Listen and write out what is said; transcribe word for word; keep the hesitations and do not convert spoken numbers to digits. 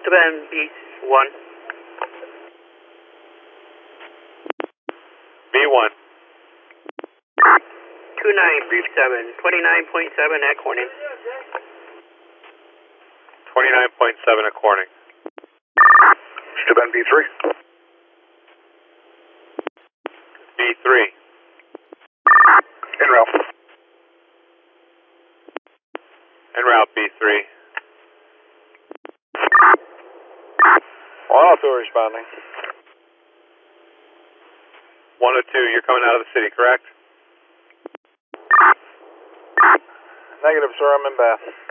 Esteban B one. B one. two nine B seven, twenty-nine point seven at Corning. twenty-nine point seven at Corning. Esteban B three. B three. En route. En route, B three. one oh two responding. one oh two, you're coming out of the city, correct? Negative, sir. I'm in Bath.